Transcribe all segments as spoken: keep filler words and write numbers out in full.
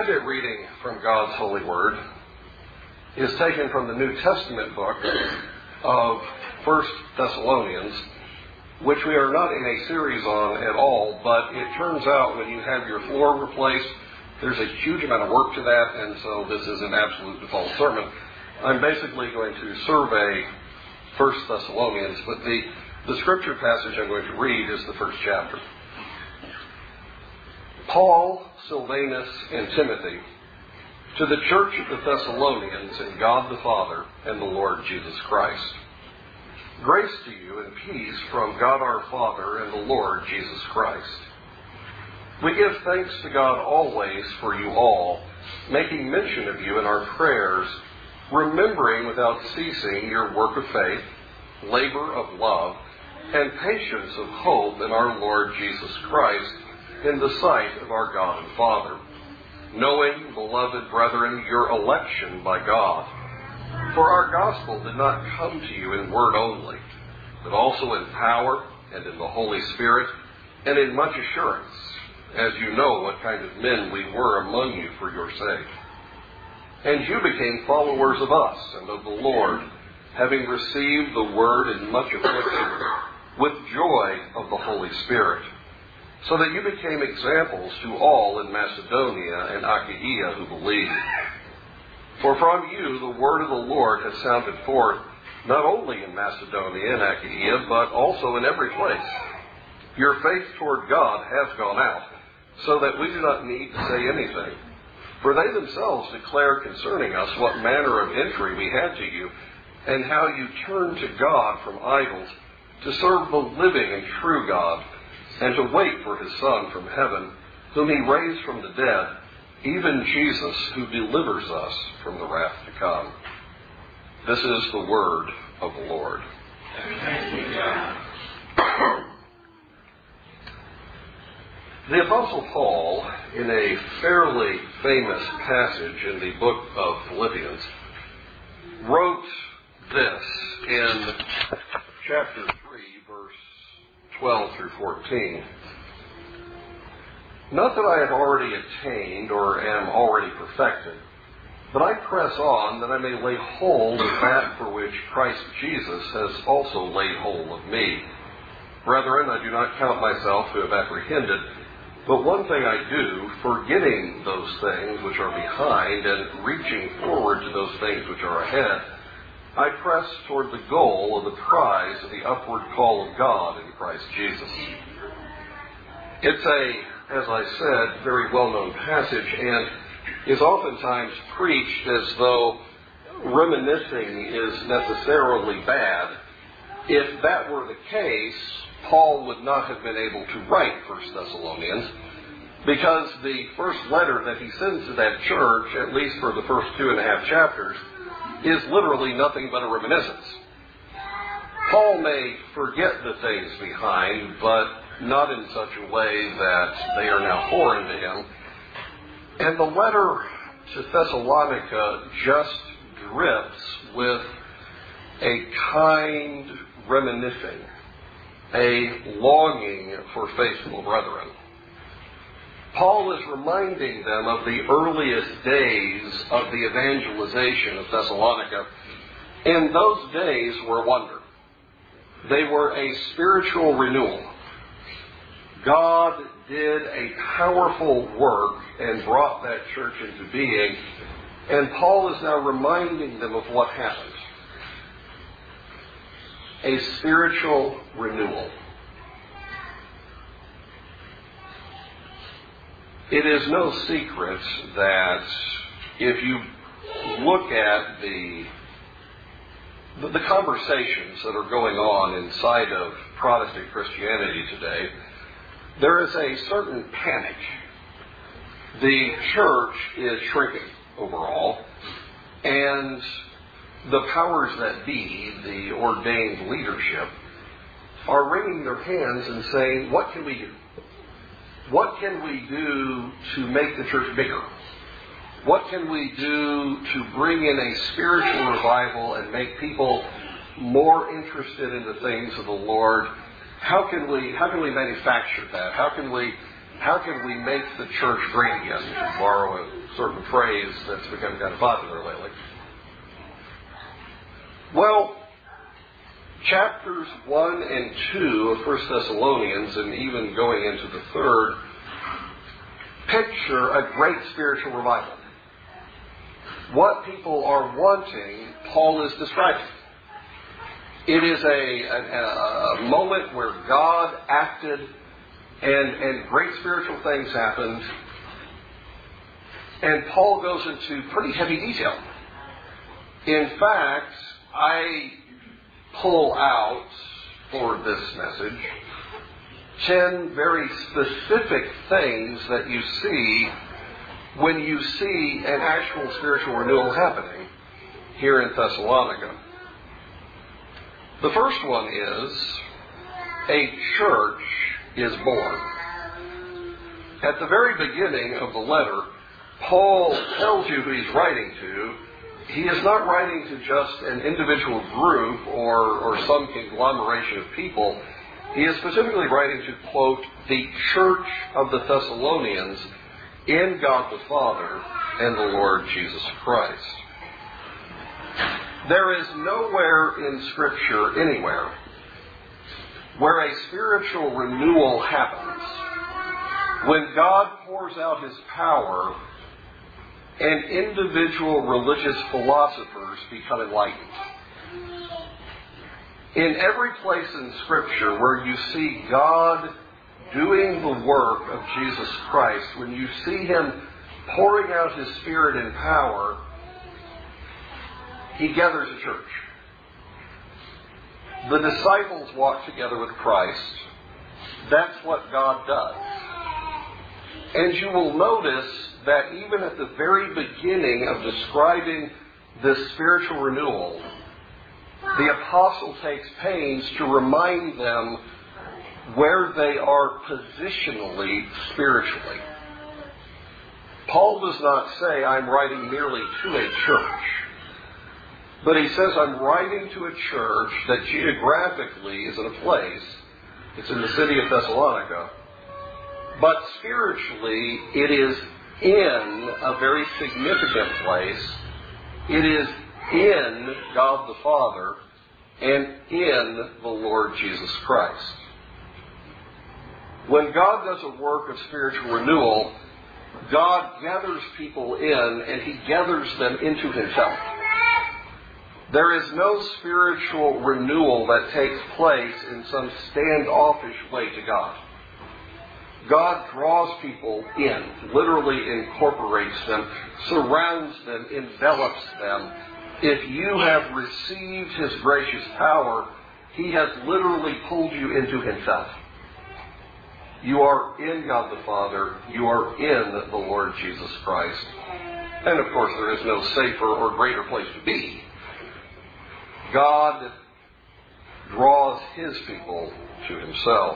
The reading from God's holy word is taken from the New Testament book of First Thessalonians, which we are not in a series on at all, but it turns out when you have your floor replaced, there's a huge amount of work to that, and so this is an absolute default sermon. I'm basically going to survey First Thessalonians, but the, the scripture passage I'm going to read is the first chapter. Paul, Silvanus, and Timothy, to the church of the Thessalonians in God the Father and the Lord Jesus Christ. Grace to you and peace from God our Father and the Lord Jesus Christ. We give thanks to God always for you all, making mention of you in our prayers, remembering without ceasing your work of faith, labor of love, and patience of hope in our Lord Jesus Christ, in the sight of our God and Father, knowing, beloved brethren, your election by God. For our gospel did not come to you in word only, but also in power and in the Holy Spirit and in much assurance, as you know what kind of men we were among you for your sake. And you became followers of us and of the Lord, having received the word in much affliction, with joy of the Holy Spirit, so that you became examples to all in Macedonia and Achaia who believed. For from you the word of the Lord has sounded forth, not only in Macedonia and Achaia, but also in every place. Your faith toward God has gone out, so that we do not need to say anything. For they themselves declare concerning us what manner of entry we had to you, and how you turned to God from idols, to serve the living and true God, and to wait for his Son from heaven, whom he raised from the dead, even Jesus, who delivers us from the wrath to come. This is the word of the Lord. The Apostle Paul, in a fairly famous passage in the book of Philippians, wrote this in chapter three, verse twelve through fourteen. Not that I have already attained or am already perfected, but I press on that I may lay hold of that for which Christ Jesus has also laid hold of me. Brethren, I do not count myself to have apprehended, but one thing I do, forgetting those things which are behind and reaching forward to those things which are ahead, I press toward the goal of the prize of the upward call of God in Christ Jesus. It's a, as I said, very well-known passage, and is oftentimes preached as though reminiscing is necessarily bad. If that were the case, Paul would not have been able to write First Thessalonians, because the first letter that he sends to that church, at least for the first two and a half chapters, is literally nothing but a reminiscence. Paul may forget the things behind, but not in such a way that they are now foreign to him. And the letter to Thessalonica just drips with a kind reminiscing, a longing for faithful brethren. Paul is reminding them of the earliest days of the evangelization of Thessalonica. And those days were a wonder. They were a spiritual renewal. God did a powerful work and brought that church into being. And Paul is now reminding them of what happened. A spiritual renewal. It is no secret that if you look at the, the the conversations that are going on inside of Protestant Christianity today, there is a certain panic. The church is shrinking overall, and the powers that be, the ordained leadership, are wringing their hands and saying, what can we do? What can we do to make the church bigger? What can we do to bring in a spiritual revival and make people more interested in the things of the Lord? How can we how can we manufacture that? How can we how can we make the church great again, to borrow a sort of a phrase that's become kind of popular lately. Well, chapters one and two of First Thessalonians, and even going into the third, picture a great spiritual revival. What people are wanting, Paul is describing. It is a, a, a moment where God acted and, and great spiritual things happened. And Paul goes into pretty heavy detail. In fact, I pull out for this message ten very specific things that you see when you see an actual spiritual renewal happening here in Thessalonica. The first one is a church is born. At the very beginning of the letter, Paul tells you who he's writing to. He is not writing to just an individual group or, or some conglomeration of people. He is specifically writing to, quote, the church of the Thessalonians in God the Father and the Lord Jesus Christ. There is nowhere in Scripture, anywhere, where a spiritual renewal happens when God pours out His power and individual religious philosophers become enlightened. In every place in Scripture where you see God doing the work of Jesus Christ, when you see Him pouring out His Spirit in power, He gathers a church. The disciples walk together with Christ. That's what God does. And you will notice that even at the very beginning of describing this spiritual renewal, the apostle takes pains to remind them where they are positionally spiritually. Paul does not say, I'm writing merely to a church. But he says, I'm writing to a church that geographically is in a place. It's in the city of Thessalonica. But spiritually, it is in a very significant place. It is in God the Father and in the Lord Jesus Christ. When God does a work of spiritual renewal, God gathers people in and He gathers them into Himself. There is no spiritual renewal that takes place in some standoffish way to God. God draws people in, literally incorporates them, surrounds them, envelops them. If you have received His gracious power, He has literally pulled you into Himself. You are in God the Father. You are in the Lord Jesus Christ. And of course, there is no safer or greater place to be. God draws His people to Himself.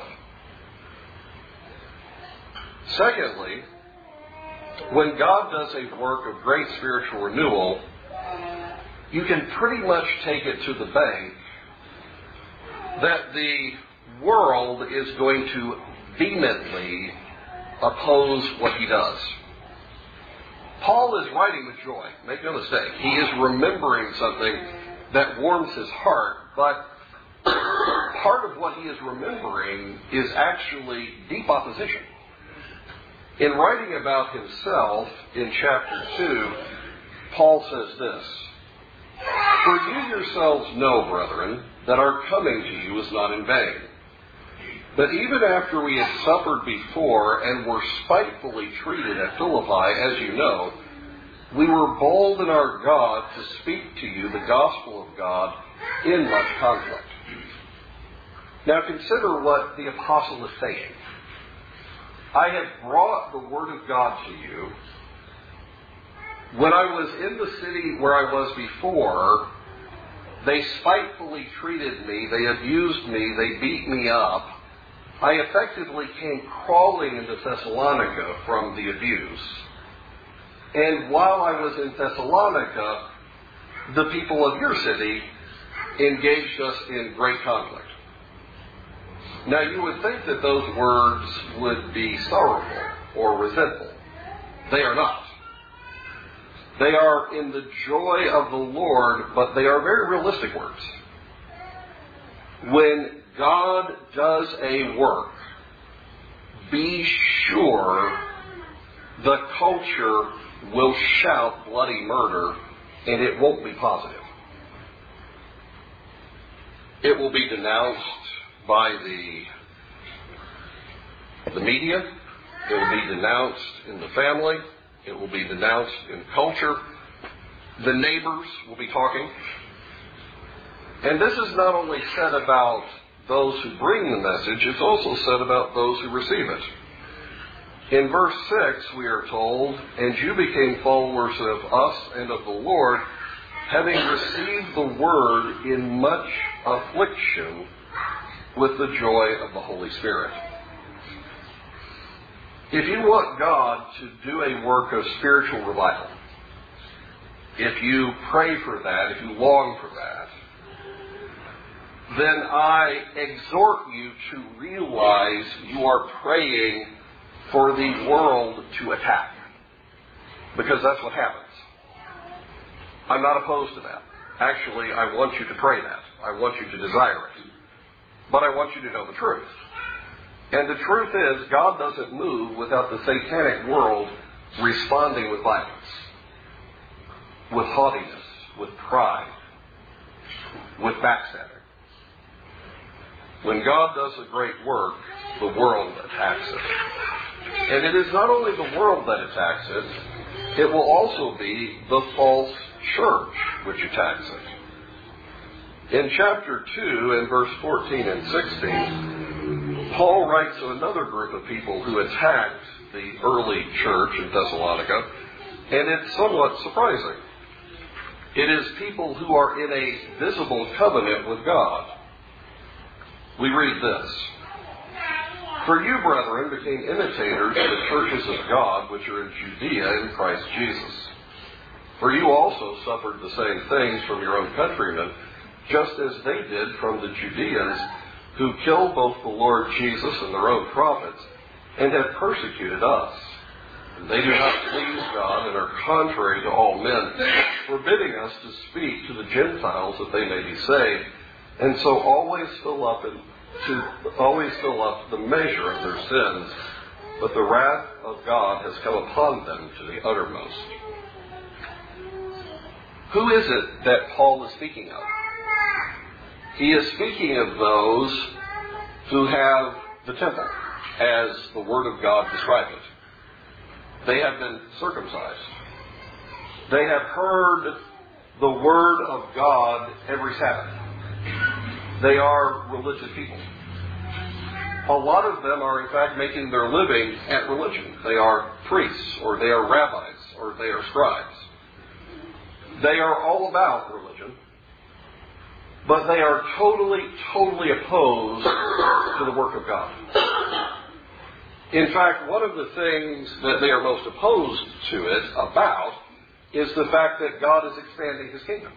Secondly, when God does a work of great spiritual renewal, you can pretty much take it to the bank that the world is going to vehemently oppose what He does. Paul is writing with joy. Make no mistake. He is remembering something that warms his heart, but part of what he is remembering is actually deep opposition. In writing about himself in chapter two, Paul says this, For you yourselves know, brethren, that our coming to you was not in vain. But even after we had suffered before and were spitefully treated at Philippi, as you know, we were bold in our God to speak to you the gospel of God in much conflict. Now consider what the apostle is saying. I have brought the word of God to you. When I was in the city where I was before, they spitefully treated me, they abused me, they beat me up. I effectively came crawling into Thessalonica from the abuse. And while I was in Thessalonica, the people of your city engaged us in great conflict. Now you would think that those words would be sorrowful or resentful. They are not. They are in the joy of the Lord, but they are very realistic words. When God does a work, be sure the culture will shout bloody murder, and it won't be positive. It will be denounced by the, the media. It will be denounced in the family. It will be denounced in culture. The neighbors will be talking. And this is not only said about those who bring the message, it's also said about those who receive it. In verse six, we are told, "And you became followers of us and of the Lord, having received the word in much affliction with the joy of the Holy Spirit." If you want God to do a work of spiritual revival, if you pray for that, if you long for that, then I exhort you to realize you are praying for the world to attack. Because that's what happens. I'm not opposed to that. Actually, I want you to pray that. I want you to desire it. But I want you to know the truth. And the truth is, God doesn't move without the satanic world responding with violence, with haughtiness, with pride, with backstabbing. When God does a great work, the world attacks it. And it is not only the world that attacks it, it will also be the false church which attacks it. In chapter two, in verse fourteen and sixteen, Paul writes to another group of people who attacked the early church in Thessalonica, and it's somewhat surprising. It is people who are in a visible covenant with God. We read this: "For you, brethren, became imitators of the churches of God which are in Judea in Christ Jesus. For you also suffered the same things from your own countrymen, just as they did from the Judeans, who killed both the Lord Jesus and their own prophets, and have persecuted us. And they do not please God, and are contrary to all men, forbidding us to speak to the Gentiles that they may be saved, and so always fill up and to always fill up the measure of their sins. But the wrath of God has come upon them to the uttermost." Who is it that Paul is speaking of? He is speaking of those who have the temple, as the Word of God describes it. They have been circumcised. They have heard the Word of God every Sabbath. They are religious people. A lot of them are, in fact, making their living at religion. They are priests, or they are rabbis, or they are scribes. They are all about religion, but they are totally, totally opposed to the work of God. In fact, one of the things that they are most opposed to it about is the fact that God is expanding His kingdom.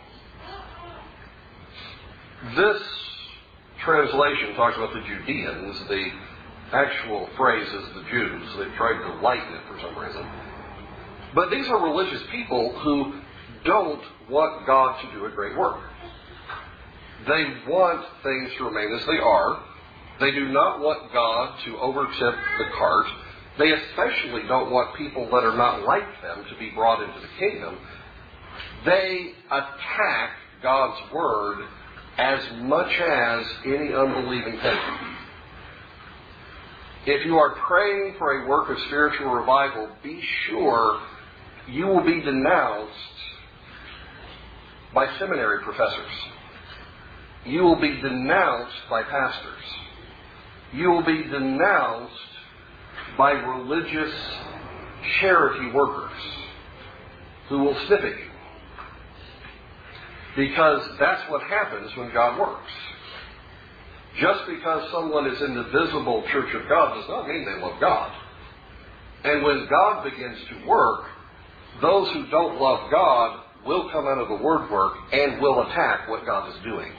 This translation talks about the Judeans. The actual phrase is the Jews. They've tried to lighten it for some reason. But these are religious people who don't want God to do a great work. They want things to remain as they are. They do not want God to overtip the cart. They especially don't want people that are not like them to be brought into the kingdom. They attack God's word as much as any unbelieving pagan. If you are praying for a work of spiritual revival, be sure you will be denounced by seminary professors. You will be denounced by pastors. You will be denounced by religious charity workers who will snip at you. Because that's what happens when God works. Just because someone is in the visible church of God does not mean they love God. And when God begins to work, those who don't love God will come out of the word work and will attack what God is doing.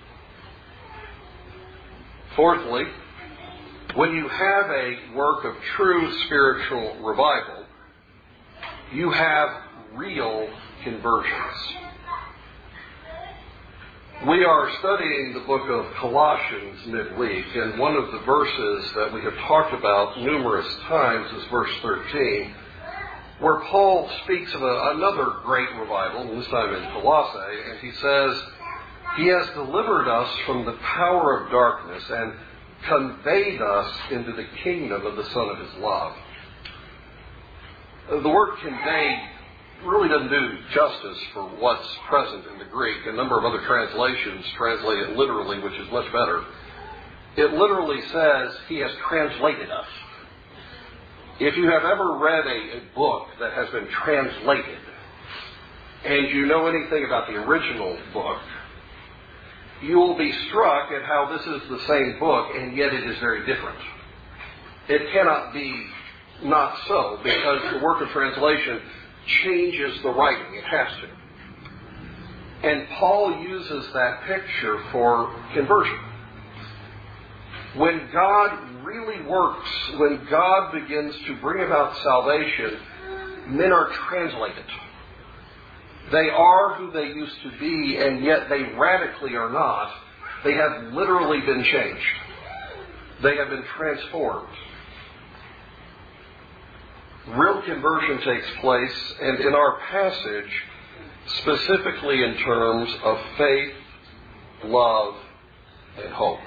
Fourthly, when you have a work of true spiritual revival, you have real conversions. We are studying the book of Colossians midweek, and one of the verses that we have talked about numerous times is verse thirteen, where Paul speaks of a, another great revival, this time in Colossae, and he says, "He has delivered us from the power of darkness and conveyed us into the kingdom of the Son of His love." The word "conveyed" really doesn't do justice for what's present in the Greek. A number of other translations translate it literally, which is much better. It literally says, He has translated us. If you have ever read a, a book that has been translated, and you know anything about the original book, you will be struck at how this is the same book, and yet it is very different. It cannot be not so, because the work of translation changes the writing. It has to. And Paul uses that picture for conversion. When God really works, when God begins to bring about salvation, men are translated. They are who they used to be, and yet they radically are not. They have literally been changed. They have been transformed. Real conversion takes place, and in our passage, specifically in terms of faith, love, and hope.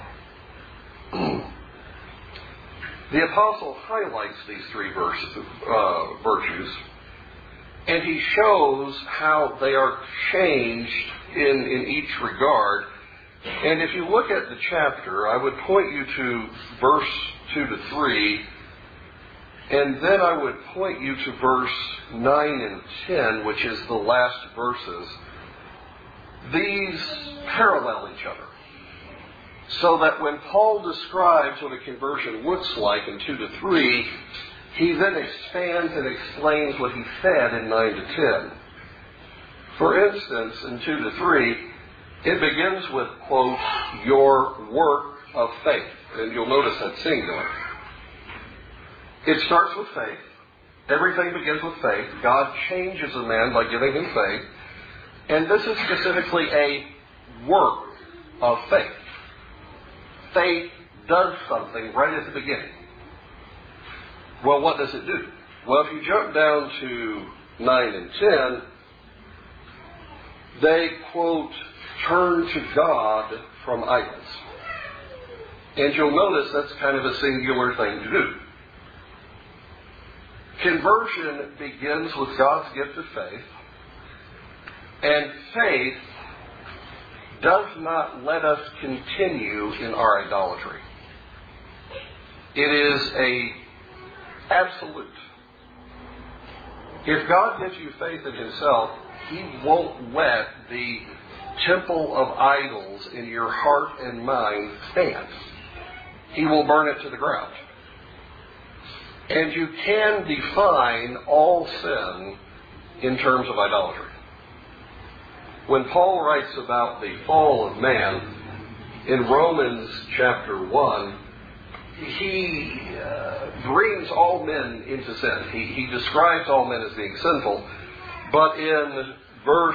The apostle highlights these three verses, uh, virtues, and he shows how they are changed in, in each regard. And if you look at the chapter, I would point you to verse two to three, and then I would point you to verse nine and ten, which is the last verses. These parallel each other. So that when Paul describes what a conversion looks like in two to three, he then expands and explains what he said in nine to ten. For instance, in two to three, it begins with, quote, "your work of faith." And you'll notice that singular. It starts with faith. Everything begins with faith. God changes a man by giving him faith. And this is specifically a work of faith. Faith does something right at the beginning. Well, what does it do? Well, if you jump down to nine and ten, they, quote, "turn to God from idols." And you'll notice that's kind of a singular thing to do. Conversion begins with God's gift of faith, and faith does not let us continue in our idolatry. It is a absolute. If God gives you faith in Himself, He won't let the temple of idols in your heart and mind stand. He will burn it to the ground. And you can define all sin in terms of idolatry. When Paul writes about the fall of man, in Romans chapter one, he uh, brings all men into sin. He, he describes all men as being sinful. But in verse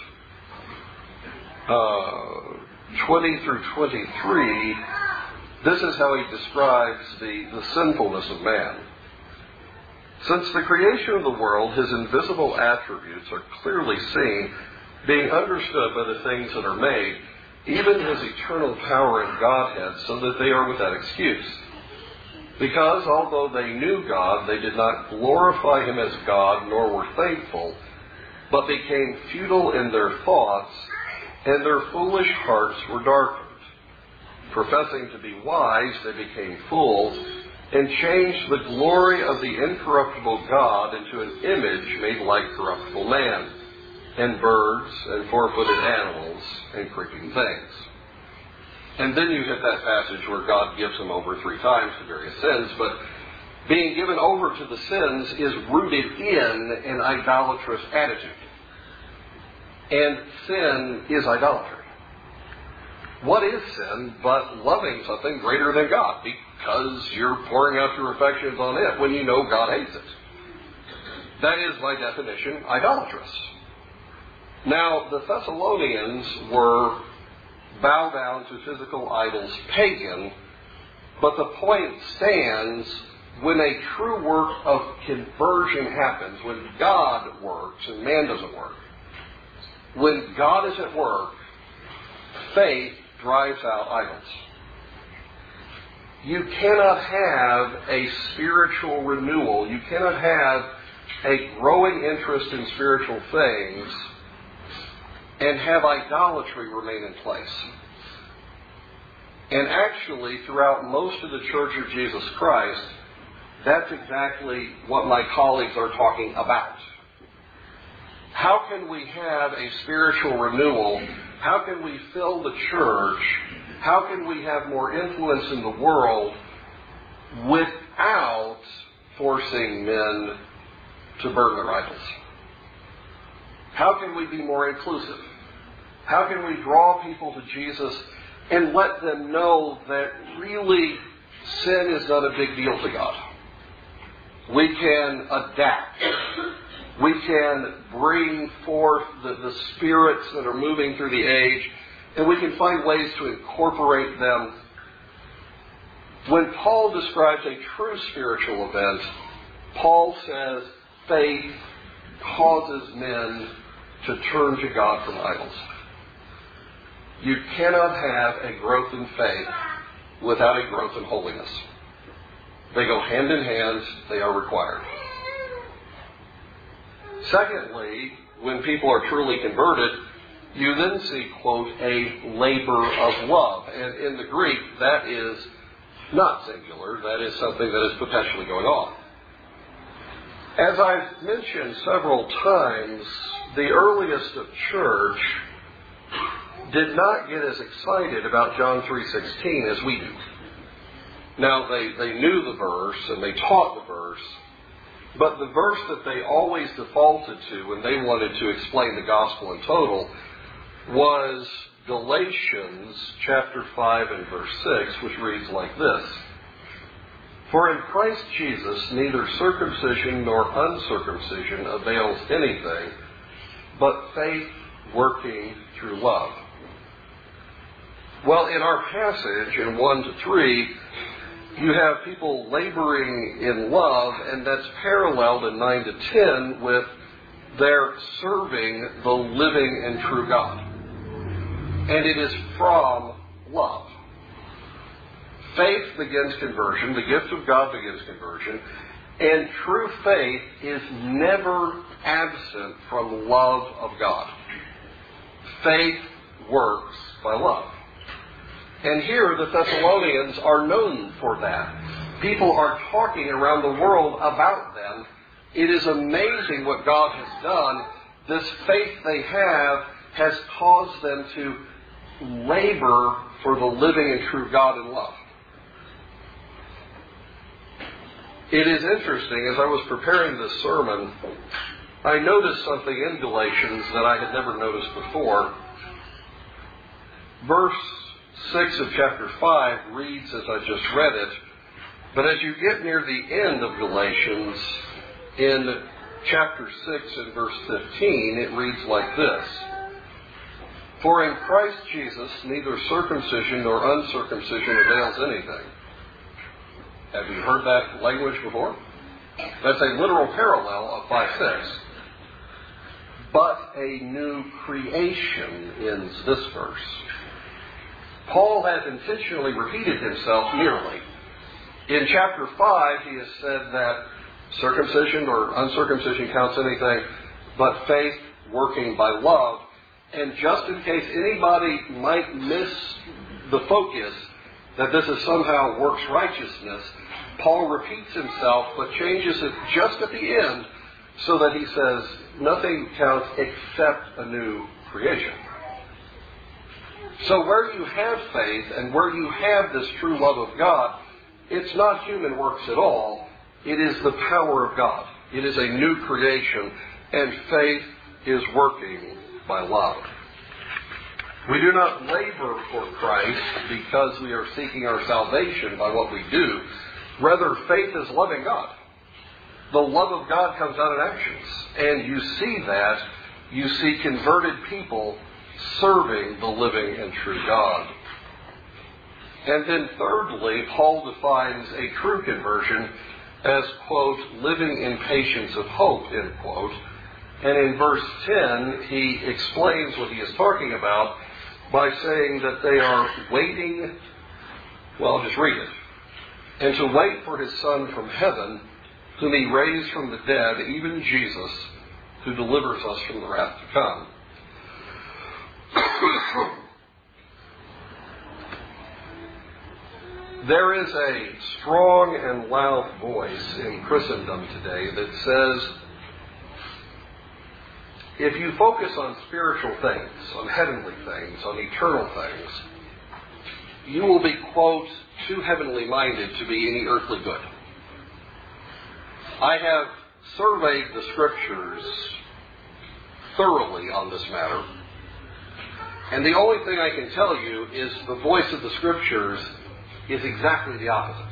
uh, twenty through twenty-three, this is how he describes the, the sinfulness of man. "Since the creation of the world, His invisible attributes are clearly seen, being understood by the things that are made, even His eternal power and Godhead, so that they are without excuse. Because, although they knew God, they did not glorify Him as God, nor were thankful, but became futile in their thoughts, and their foolish hearts were darkened. Professing to be wise, they became fools, and changed the glory of the incorruptible God into an image made like corruptible man, and birds, and four-footed animals, and creeping things." And then you hit that passage where God gives them over three times to various sins, but being given over to the sins is rooted in an idolatrous attitude. And sin is idolatry. What is sin but loving something greater than God? Because you're pouring out your affections on it when you know God hates it. that is, by definition, idolatrous. Now, the Thessalonians were bow down to physical idols, pagan, but the point stands when a true work of conversion happens, when God works and man doesn't work. When God is at work, faith drives out idols. You cannot have a spiritual renewal. You cannot have a growing interest in spiritual things and have idolatry remain in place. And actually, throughout most of the Church of Jesus Christ, that's exactly what my colleagues are talking about. How can we have a spiritual renewal? How can we fill the church? How can we have more influence in the world without forcing men to burn their idols? How can we be more inclusive? How can we draw people to Jesus and let them know that really sin is not a big deal to God? We can adapt. We can bring forth the, the spirits that are moving through the age, and we can find ways to incorporate them. When Paul describes a true spiritual event, Paul says faith causes men to turn to God from idols. You cannot have a growth in faith without a growth in holiness. They go hand in hand. They are required. Secondly, when people are truly converted, you then see, quote, a labor of love. And in the Greek, that is not singular. That is something that is potentially going on. As I've mentioned several times, the earliest of church did not get as excited about John three sixteen as we do. Now, they, they knew the verse and they taught the verse, but the verse that they always defaulted to when they wanted to explain the gospel in total was Galatians chapter five and verse six, which reads like this. For in Christ Jesus neither circumcision nor uncircumcision avails anything, but faith working through love. Well, in our passage in one to three, you have people laboring in love, and that's paralleled in nine to ten with their serving the living and true God. And it is from love. Faith begins conversion. The gift of God begins conversion. And true faith is never absent from love of God. Faith works by love. And here the Thessalonians are known for that. People are talking around the world about them. It is amazing what God has done. This faith they have has caused them to labor for the living and true God in love. It is interesting, as I was preparing this sermon, I noticed something in Galatians that I had never noticed before. Verse six of chapter five reads as I just read it, but as you get near the end of Galatians, in chapter six and verse fifteen, it reads like this. For in Christ Jesus neither circumcision nor uncircumcision avails anything. Have you heard that language before? That's a literal parallel of five six. But a new creation ends this verse. Paul has intentionally repeated himself nearly. In chapter five, he has said that circumcision or uncircumcision counts anything, but faith working by love. And just in case anybody might miss the focus that this is somehow works righteousness, Paul repeats himself but changes it just at the end so that he says nothing counts except a new creation. So where you have faith and where you have this true love of God, it's not human works at all. It is the power of God. It is a new creation, and faith is working by love. We do not labor for Christ because we are seeking our salvation by what we do. Rather, faith is loving God. the love of God comes out in actions. And you see that. You see converted people serving the living and true God. And then thirdly, Paul defines a true conversion as, quote, living in patience of hope, end quote. And in verse ten, he explains what he is talking about by saying that they are waiting, well, I'll just read it. And to wait for his Son from heaven, whom he raised from the dead, even Jesus, who delivers us from the wrath to come. There is a strong and loud voice in Christendom today that says, if you focus on spiritual things, on heavenly things, on eternal things, you will be, quote, too heavenly minded to be any earthly good. I have surveyed the Scriptures thoroughly on this matter, and the only thing I can tell you is the voice of the Scriptures is exactly the opposite.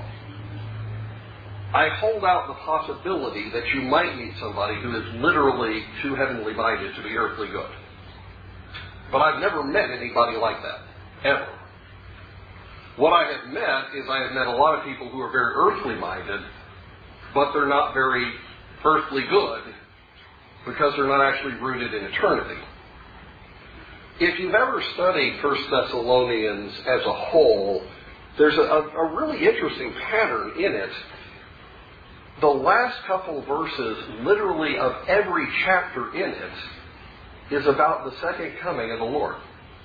I hold out the possibility that you might meet somebody who is literally too heavenly minded to be earthly good. But I've never met anybody like that, ever. What I have met is I have met a lot of people who are very earthly minded, but they're not very earthly good because they're not actually rooted in eternity. If you've ever studied First Thessalonians as a whole, there's a, a really interesting pattern in it. The last couple verses, literally of every chapter in it, is about the second coming of the Lord.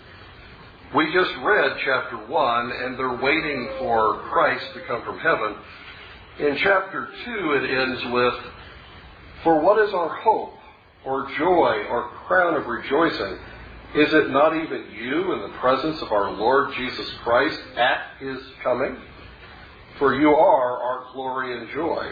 We just read chapter one, and they're waiting for Christ to come from heaven. In chapter two, it ends with, for what is our hope, or joy, or crown of rejoicing? Is it not even you in the presence of our Lord Jesus Christ at his coming? For you are our glory and joy.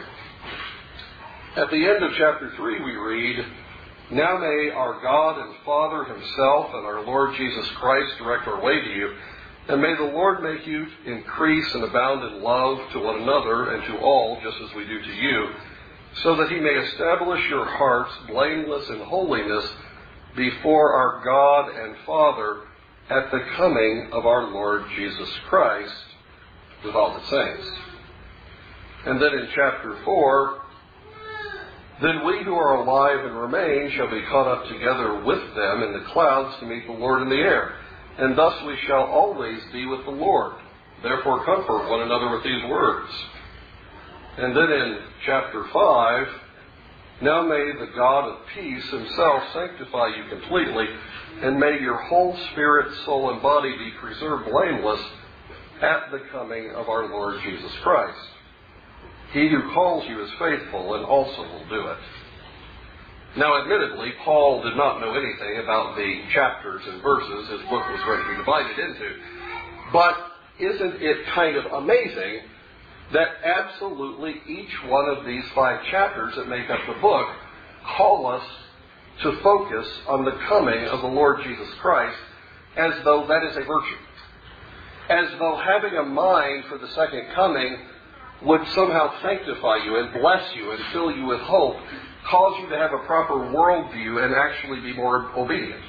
At the end of chapter three, we read, now may our God and Father himself and our Lord Jesus Christ direct our way to you, and may the Lord make you increase and abound in love to one another and to all, just as we do to you, so that he may establish your hearts blameless in holiness before our God and Father at the coming of our Lord Jesus Christ with all the saints. And then in chapter four, then we who are alive and remain shall be caught up together with them in the clouds to meet the Lord in the air. And thus we shall always be with the Lord. Therefore comfort one another with these words. And then in chapter five, now may the God of peace himself sanctify you completely, and may your whole spirit, soul, and body be preserved blameless at the coming of our Lord Jesus Christ. He who calls you is faithful and also will do it. Now, admittedly, Paul did not know anything about the chapters and verses his book was going to be divided into. But isn't it kind of amazing that absolutely each one of these five chapters that make up the book call us to focus on the coming of the Lord Jesus Christ as though that is a virtue. As though having a mind for the second coming would somehow sanctify you and bless you and fill you with hope, cause you to have a proper worldview and actually be more obedient.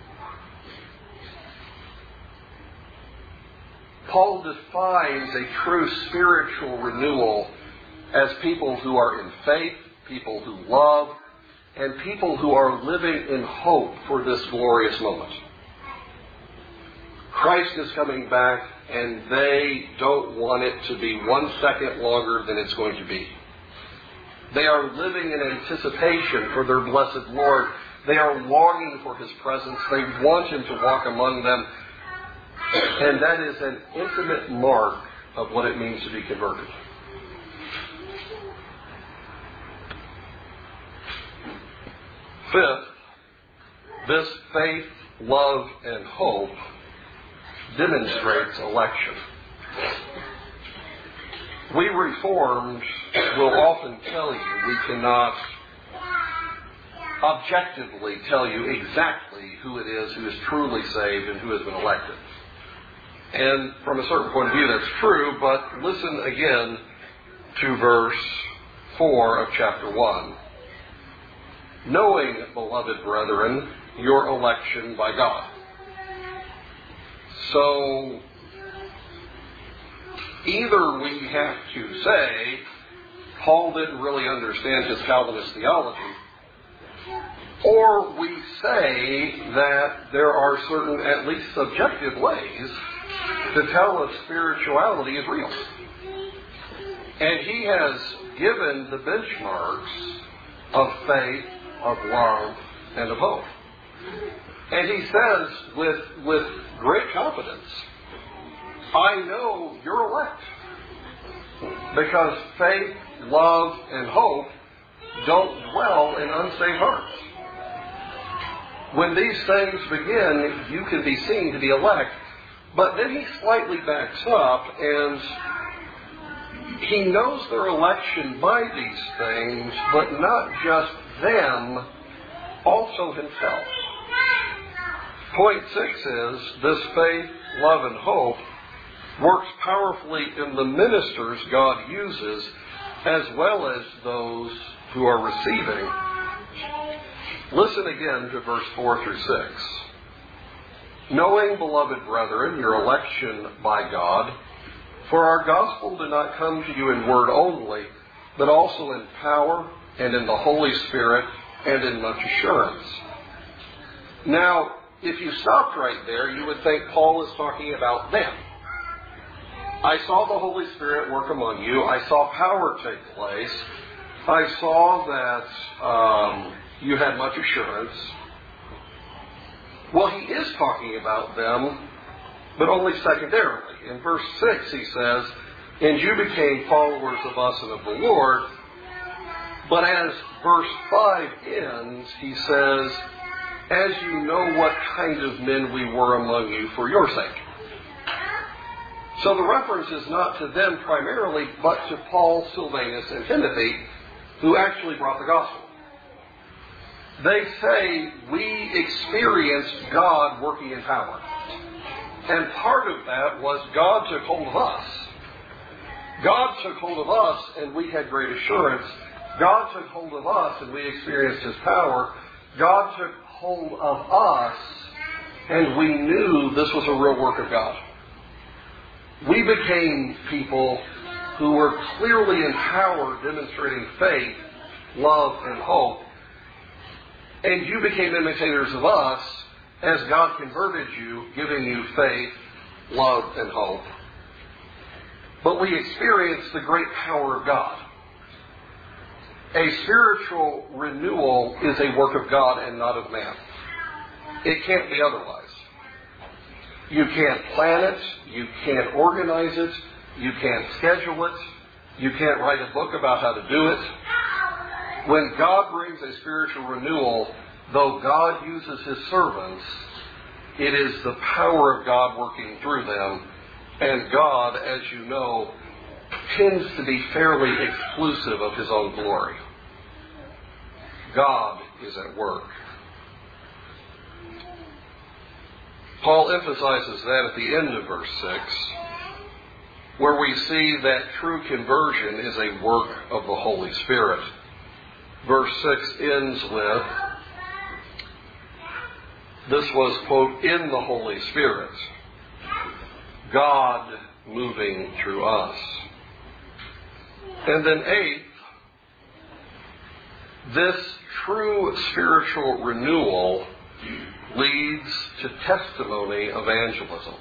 Paul defines a true spiritual renewal as people who are in faith, people who love, and people who are living in hope for this glorious moment. Christ is coming back, and they don't want it to be one second longer than it's going to be. They are living in anticipation for their blessed Lord. They are longing for his presence. They want him to walk among them. And that is an intimate mark of what it means to be converted. Fifth, this faith, love, and hope demonstrates election. We Reformed will often tell you we cannot objectively tell you exactly who it is who is truly saved and who has been elected. And from a certain point of view that's true, but listen again to verse four of chapter one. Knowing, beloved brethren, your election by God. So, either we have to say, Paul didn't really understand his Calvinist theology, or we say that there are certain, at least subjective ways to tell if spirituality is real. And he has given the benchmarks of faith, of love, and of hope. And he says with, with great confidence, I know you're elect. Because faith, love, and hope don't dwell in unsaved hearts. When these things begin, you can be seen to be elect. But then he slightly backs up, and he knows their election by these things, but not just them, also himself. Point six is, this faith, love, and hope works powerfully in the ministers God uses, as well as those who are receiving. Listen again to verse four through six. Knowing, beloved brethren, your election by God, for our gospel did not come to you in word only, but also in power and in the Holy Spirit and in much assurance. Now, if you stopped right there, you would think Paul is talking about them. I saw the Holy Spirit work among you. I saw power take place. I saw that um, you had much assurance. Well, he is talking about them, but only secondarily. In verse six, he says, and you became followers of us and of the Lord. But as verse five ends, he says, as you know what kind of men we were among you for your sake. So the reference is not to them primarily, but to Paul, Silvanus, and Timothy, who actually brought the gospel. They say, we experienced God working in power. And part of that was God took hold of us. God took hold of us, and we had great assurance. God took hold of us, and we experienced His power. God took hold of us, and we knew this was a real work of God. We became people who were clearly in power, demonstrating faith, love, and hope. And you became imitators of us as God converted you, giving you faith, love, and hope. But we experienced the great power of God. A spiritual renewal is a work of God and not of man. It can't be otherwise. You can't plan it. You can't organize it. You can't schedule it. You can't write a book about how to do it. When God brings a spiritual renewal, though God uses His servants, it is the power of God working through them. And God, as you know, tends to be fairly exclusive of His own glory. God is at work. Paul emphasizes that at the end of verse six, where we see that true conversion is a work of the Holy Spirit. Verse six ends with, this was, quote, in the Holy Spirit, God moving through us. And then eighth, this true spiritual renewal leads to testimony evangelism.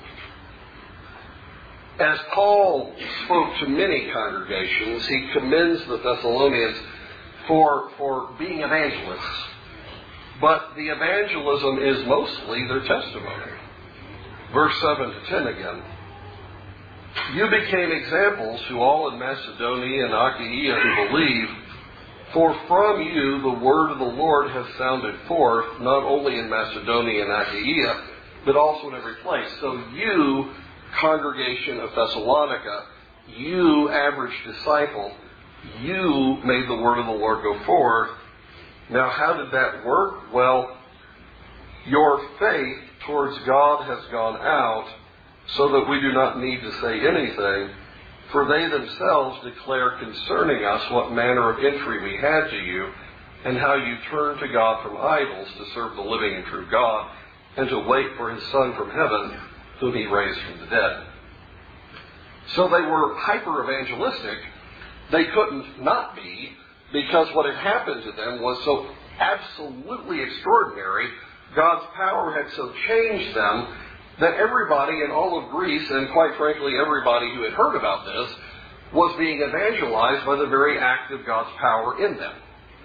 As Paul spoke to many congregations, he commends the Thessalonians for, for being evangelists. But the evangelism is mostly their testimony. Verse seven to ten again. You became examples to all in Macedonia and Achaia who believe, for from you the word of the Lord has sounded forth, not only in Macedonia and Achaia, but also in every place. So you, congregation of Thessalonica, you, average disciple, you made the word of the Lord go forth. Now, how did that work? Well, your faith towards God has gone out so that we do not need to say anything, For they themselves declare concerning us what manner of entry we had to you, and how you turned to God from idols to serve the living and true God, and to wait for his Son from heaven, whom he raised from the dead. So they were hyper-evangelistic. They couldn't not be, because what had happened to them was so absolutely extraordinary. God's power had so changed them that everybody in all of Greece, and quite frankly everybody who had heard about this, was being evangelized by the very act of God's power in them.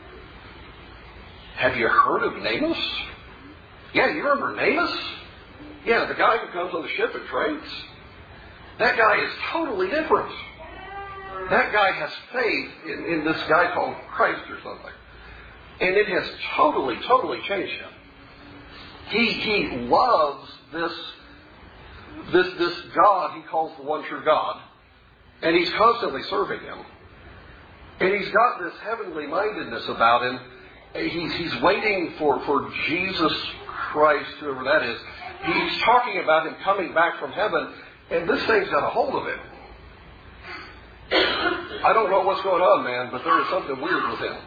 Have you heard of Namus? Yeah, you remember Namus? Yeah, the guy who comes on the ship and trades. That guy is totally different. That guy has faith in, in this guy called Christ or something. And it has totally, totally changed him. He he loves this, this, this God he calls the one true God. And he's constantly serving him. And he's got this heavenly mindedness about him. He's, he's waiting for, for Jesus Christ, whoever that is. He's talking about him coming back from heaven, and this thing's got a hold of him. I don't know what's going on, man, but there is something weird with him.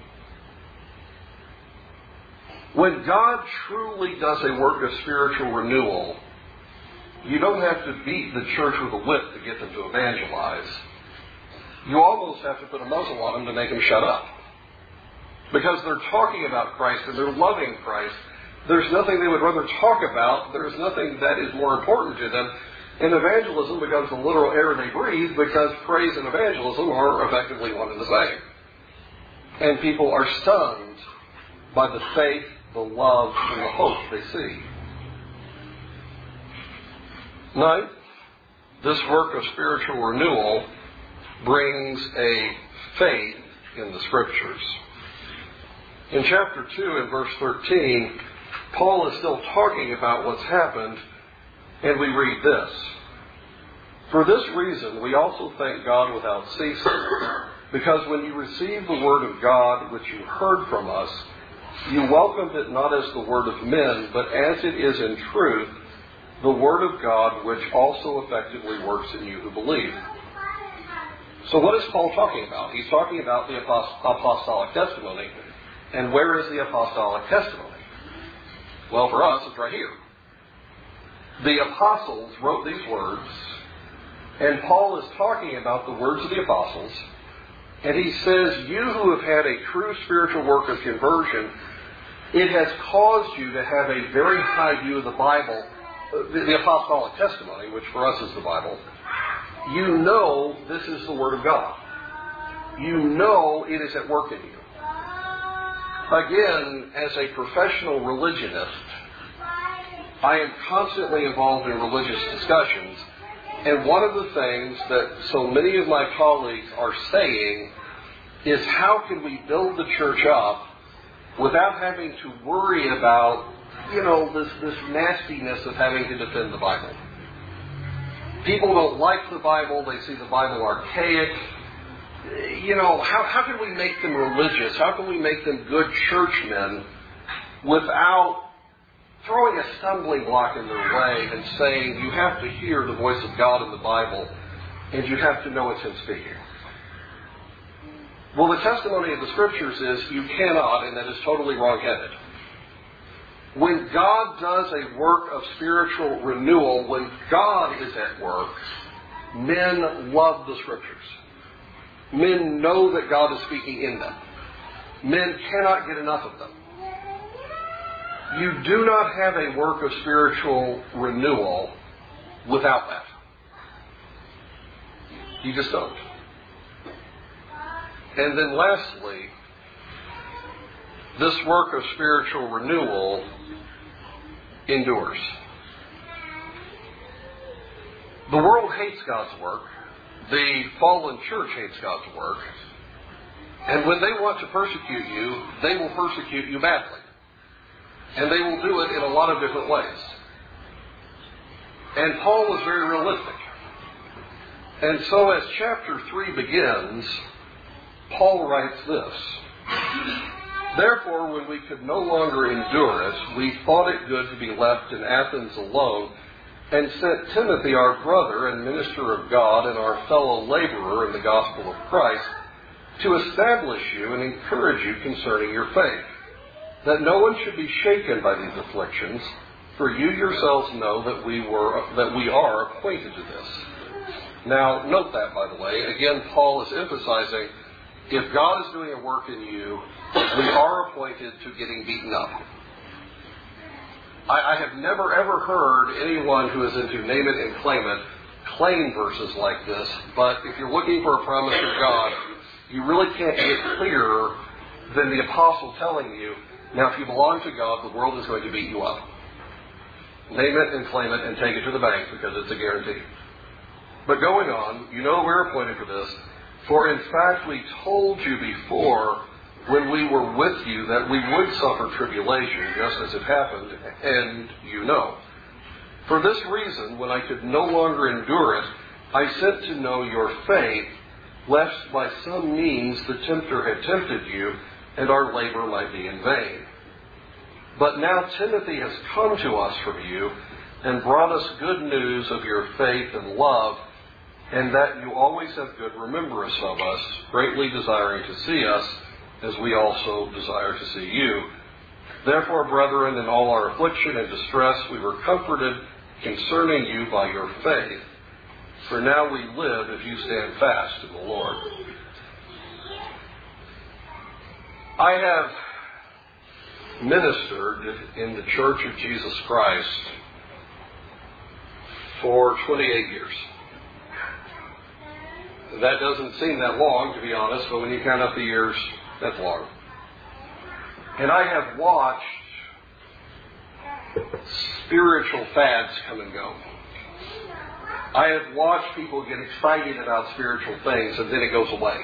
When God truly does a work of spiritual renewal, you don't have to beat the church with a whip to get them to evangelize. You almost have to put a muzzle on them to make them shut up. Because they're talking about Christ and they're loving Christ. There's nothing they would rather talk about. There's nothing that is more important to them. And evangelism becomes the literal air they breathe, because praise and evangelism are effectively one and the same. And people are stunned by the faith, the love, and the hope they see. Ninth, this work of spiritual renewal brings a faith in the Scriptures. In chapter two and verse thirteen, Paul is still talking about what's happened, and we read this. For this reason, we also thank God without ceasing, because when you received the word of God which you heard from us, you welcomed it not as the word of men, but as it is in truth, the word of God which also effectively works in you who believe. So what is Paul talking about? He's talking about the apostolic testimony. And where is the apostolic testimony? Well, for us, it's right here. The apostles wrote these words, and Paul is talking about the words of the apostles, and he says, you who have had a true spiritual work of conversion, it has caused you to have a very high view of the Bible, the, the apostolic testimony, which for us is the Bible. You know this is the Word of God. You know it is at work in you. Again, as a professional religionist, I am constantly involved in religious discussions, and one of the things that so many of my colleagues are saying is, how can we build the church up without having to worry about, you know, this, this nastiness of having to defend the Bible? People don't like the Bible. They see the Bible archaic. You know, how, how can we make them religious? How can we make them good churchmen without throwing a stumbling block in their way and saying, you have to hear the voice of God in the Bible and you have to know it's Him speaking? Well, the testimony of the Scriptures is you cannot, and that is totally wrong-headed. When God does a work of spiritual renewal, when God is at work, men love the Scriptures. Men know that God is speaking in them. Men cannot get enough of them. You do not have a work of spiritual renewal without that. You just don't. And then lastly, this work of spiritual renewal endures. The world hates God's work. The fallen church hates God's work. And when they want to persecute you, they will persecute you badly. And they will do it in a lot of different ways. And Paul was very realistic. And so as chapter three begins, Paul writes this. Therefore, when we could no longer endure it, we thought it good to be left in Athens alone, and sent Timothy, our brother and minister of God and our fellow laborer in the gospel of Christ, to establish you and encourage you concerning your faith, that no one should be shaken by these afflictions, for you yourselves know that we were that we are acquainted to this. Now, note that, by the way. Again, Paul is emphasizing, if God is doing a work in you, we are appointed to getting beaten up. I, I have never, ever heard anyone who is into name it and claim it claim verses like this, but if you're looking for a promise from God, you really can't get clearer than the apostle telling you, now if you belong to God, the world is going to beat you up. Name it and claim it and take it to the bank because it's a guarantee. But going on, you know we're appointed for this, for in fact we told you before when we were with you that we would suffer tribulation, just as it happened, and you know. For this reason, when I could no longer endure it, I sent to know your faith, lest by some means the tempter had tempted you, and our labor might be in vain. But now Timothy has come to us from you, and brought us good news of your faith and love, and that you always have good remembrance of us, greatly desiring to see us, as we also desire to see you. Therefore, brethren, in all our affliction and distress, we were comforted concerning you by your faith. For now we live if you stand fast in the Lord. I have ministered in the Church of Jesus Christ for twenty-eight years. That doesn't seem that long, to be honest, but when you count up the years, that's long. And I have watched spiritual fads come and go. I have watched people get excited about spiritual things, and then it goes away.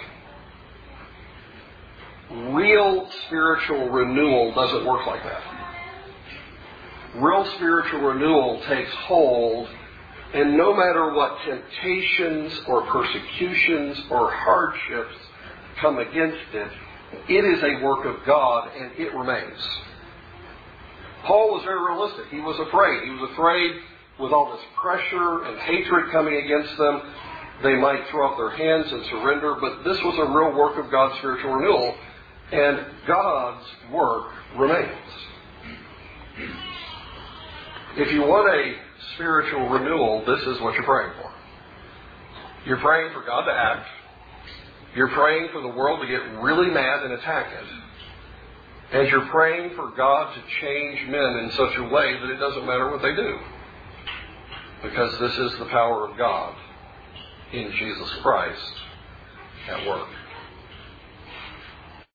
Real spiritual renewal doesn't work like that. Real spiritual renewal takes hold, and no matter what temptations or persecutions or hardships come against it, it is a work of God, and it remains. Paul was very realistic. He was afraid. He was afraid with all this pressure and hatred coming against them, they might throw up their hands and surrender, but this was a real work of God's spiritual renewal, and God's work remains. If you want a spiritual renewal, this is what you're praying for. You're praying for God to act. You're praying for the world to get really mad and attack it. And you're praying for God to change men in such a way that it doesn't matter what they do. Because this is the power of God in Jesus Christ at work.